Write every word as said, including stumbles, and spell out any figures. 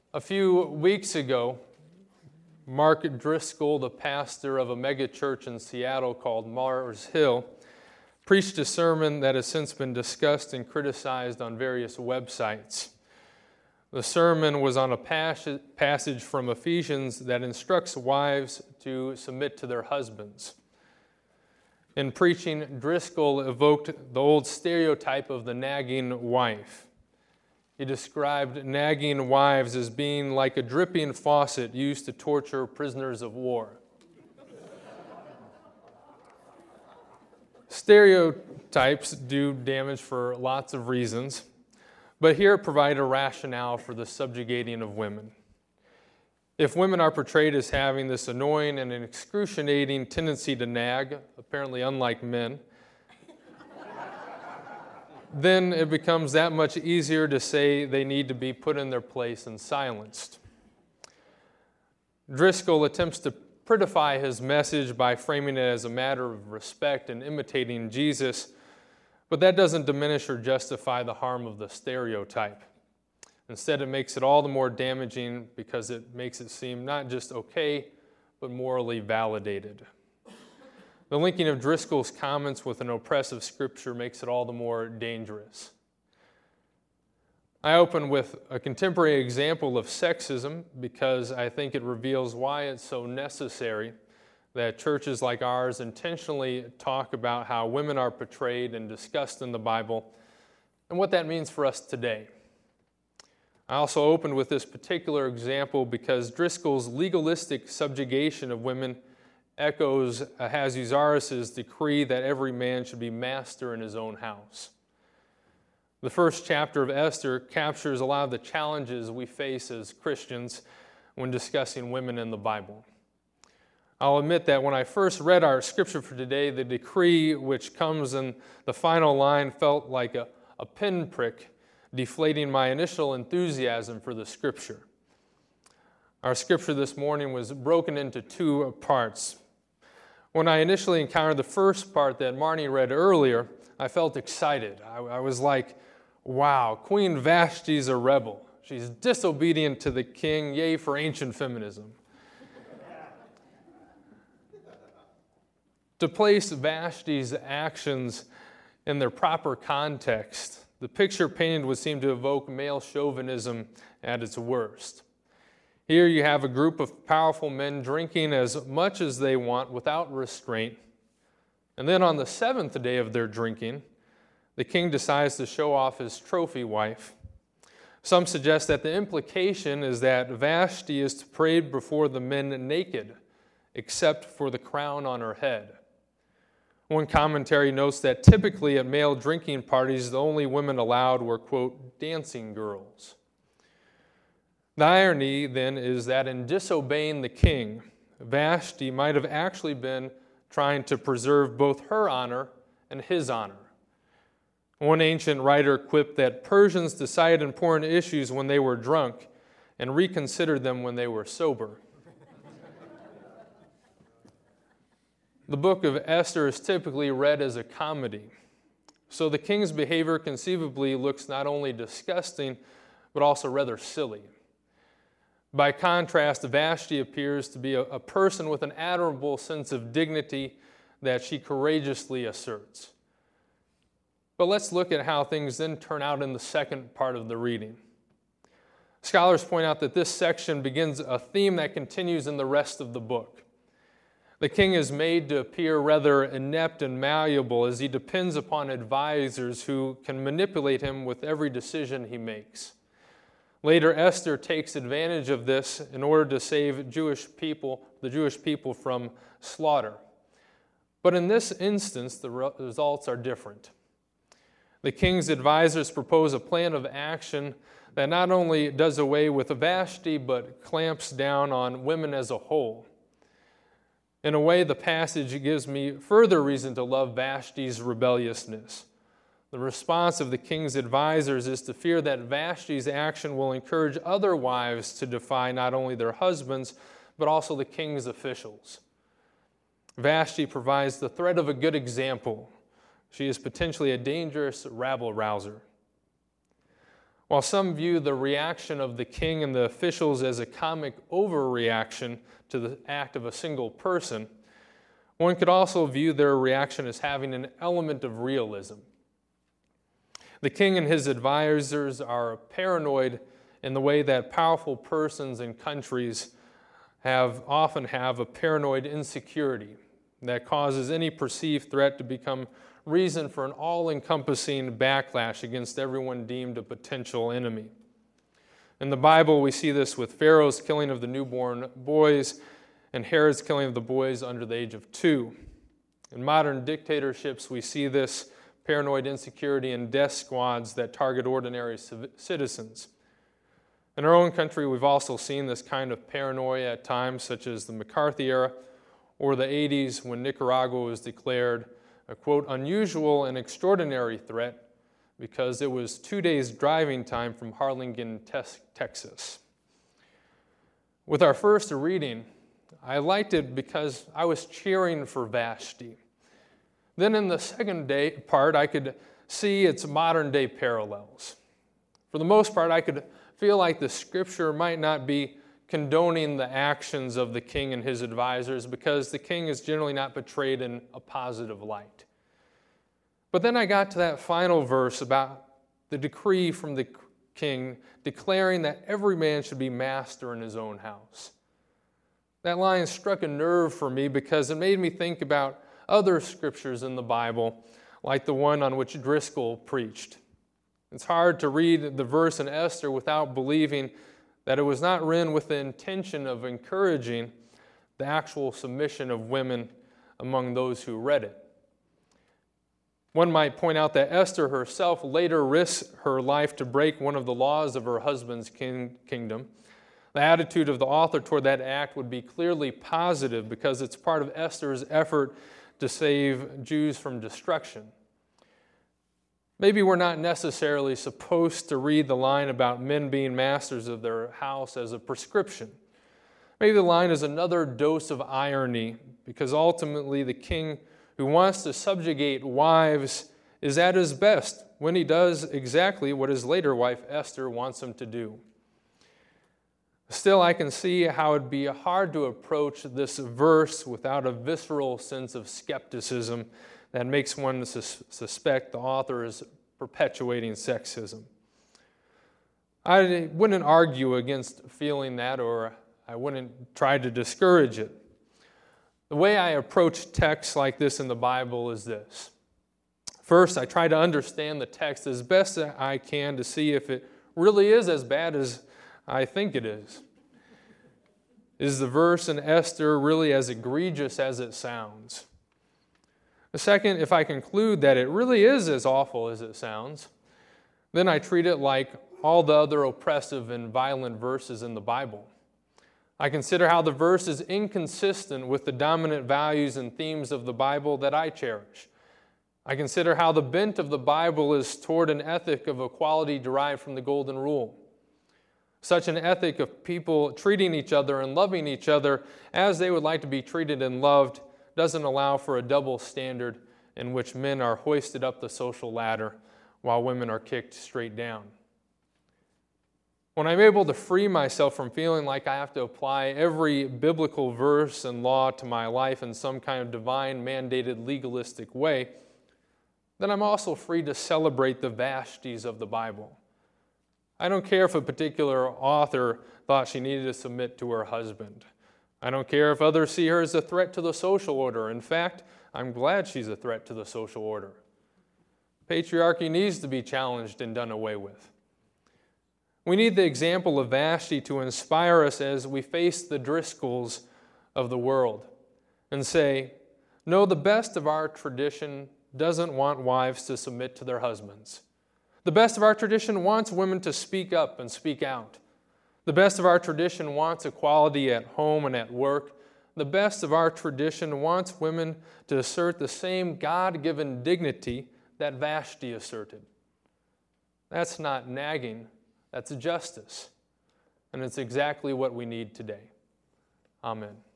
A few weeks ago, Mark Driscoll, the pastor of a megachurch in Seattle called Mars Hill, preached a sermon that has since been discussed and criticized on various websites. The sermon was on a passage from Ephesians that instructs wives to submit to their husbands. In preaching, Driscoll evoked the old stereotype of the nagging wife. He described nagging wives as being like a dripping faucet used to torture prisoners of war. Stereotypes do damage for lots of reasons, but here provide a rationale for the subjugating of women. If women are portrayed as having this annoying and an excruciating tendency to nag, apparently unlike men, then it becomes that much easier to say they need to be put in their place and silenced. Driscoll attempts to prettify his message by framing it as a matter of respect and imitating Jesus, but that doesn't diminish or justify the harm of the stereotype. Instead, it makes it all the more damaging because it makes it seem not just okay, but morally validated. The linking of Driscoll's comments with an oppressive scripture makes it all the more dangerous. I open with a contemporary example of sexism because I think it reveals why it's so necessary that churches like ours intentionally talk about how women are portrayed and discussed in the Bible and what that means for us today. I also opened with this particular example because Driscoll's legalistic subjugation of women echoes Ahasuerus' decree that every man should be master in his own house. The first chapter of Esther captures a lot of the challenges we face as Christians when discussing women in the Bible. I'll admit that when I first read our scripture for today, the decree which comes in the final line felt like a, a pinprick, deflating my initial enthusiasm for the scripture. Our scripture this morning was broken into two parts. When I initially encountered the first part that Marnie read earlier, I felt excited. I, I was like, wow, Queen Vashti's a rebel. She's disobedient to the king, yay for ancient feminism. To place Vashti's actions in their proper context, the picture painted would seem to evoke male chauvinism at its worst. Here you have a group of powerful men drinking as much as they want without restraint. And then on the seventh day of their drinking, the king decides to show off his trophy wife. Some suggest that the implication is that Vashti is to parade before the men naked, except for the crown on her head. One commentary notes that typically at male drinking parties, the only women allowed were, quote, dancing girls. The irony, then, is that in disobeying the king, Vashti might have actually been trying to preserve both her honor and his honor. One ancient writer quipped that Persians decided important issues when they were drunk and reconsidered them when they were sober. The book of Esther is typically read as a comedy, so the king's behavior conceivably looks not only disgusting, but also rather silly. By contrast, Vashti appears to be a, a person with an admirable sense of dignity that she courageously asserts. But let's look at how things then turn out in the second part of the reading. Scholars point out that this section begins a theme that continues in the rest of the book. The king is made to appear rather inept and malleable as he depends upon advisors who can manipulate him with every decision he makes. Later, Esther takes advantage of this in order to save Jewish people, the Jewish people from slaughter. But in this instance, the results are different. The king's advisors propose a plan of action that not only does away with Vashti, but clamps down on women as a whole. In a way, the passage gives me further reason to love Vashti's rebelliousness. The response of the king's advisors is to fear that Vashti's action will encourage other wives to defy not only their husbands, but also the king's officials. Vashti provides the threat of a good example. She is potentially a dangerous rabble-rouser. While some view the reaction of the king and the officials as a comic overreaction to the act of a single person, one could also view their reaction as having an element of realism. The king and his advisors are paranoid in the way that powerful persons and countries have often have a paranoid insecurity that causes any perceived threat to become reason for an all-encompassing backlash against everyone deemed a potential enemy. In the Bible, we see this with Pharaoh's killing of the newborn boys and Herod's killing of the boys under the age of two. In modern dictatorships, we see this paranoid insecurity in death squads that target ordinary citizens. In our own country, we've also seen this kind of paranoia at times, such as the McCarthy era or the eighties when Nicaragua was declared a, quote, unusual and extraordinary threat because it was two days driving time from Harlingen, Texas. With our first reading, I liked it because I was cheering for Vashti. Then in the second day part, I could see its modern-day parallels. For the most part, I could feel like the Scripture might not be condoning the actions of the king and his advisors because the king is generally not portrayed in a positive light. But then I got to that final verse about the decree from the king declaring that every man should be master in his own house. That line struck a nerve for me because it made me think about other scriptures in the Bible, like the one on which Driscoll preached. It's hard to read the verse in Esther without believing that it was not written with the intention of encouraging the actual submission of women among those who read it. One might point out that Esther herself later risked her life to break one of the laws of her husband's king- kingdom. The attitude of the author toward that act would be clearly positive because it's part of Esther's effort to save Jews from destruction. Maybe we're not necessarily supposed to read the line about men being masters of their house as a prescription. Maybe the line is another dose of irony because ultimately the king who wants to subjugate wives is at his best when he does exactly what his later wife Esther wants him to do. Still, I can see how it'd be hard to approach this verse without a visceral sense of skepticism that makes one sus- suspect the author is perpetuating sexism. I wouldn't argue against feeling that, or I wouldn't try to discourage it. The way I approach texts like this in the Bible is this. First, I try to understand the text as best I can to see if it really is as bad as I think it is. Is the verse in Esther really as egregious as it sounds? The second, if I conclude that it really is as awful as it sounds, then I treat it like all the other oppressive and violent verses in the Bible. I consider how the verse is inconsistent with the dominant values and themes of the Bible that I cherish. I consider how the bent of the Bible is toward an ethic of equality derived from the Golden Rule. Such an ethic of people treating each other and loving each other as they would like to be treated and loved doesn't allow for a double standard in which men are hoisted up the social ladder while women are kicked straight down. When I'm able to free myself from feeling like I have to apply every biblical verse and law to my life in some kind of divine mandated legalistic way, then I'm also free to celebrate the Vashtis of the Bible. I don't care if a particular author thought she needed to submit to her husband. I don't care if others see her as a threat to the social order. In fact, I'm glad she's a threat to the social order. Patriarchy needs to be challenged and done away with. We need the example of Vashti to inspire us as we face the Driscolls of the world and say, no, the best of our tradition doesn't want wives to submit to their husbands. The best of our tradition wants women to speak up and speak out. The best of our tradition wants equality at home and at work. The best of our tradition wants women to assert the same God-given dignity that Vashti asserted. That's not nagging, that's justice. And it's exactly what we need today. Amen.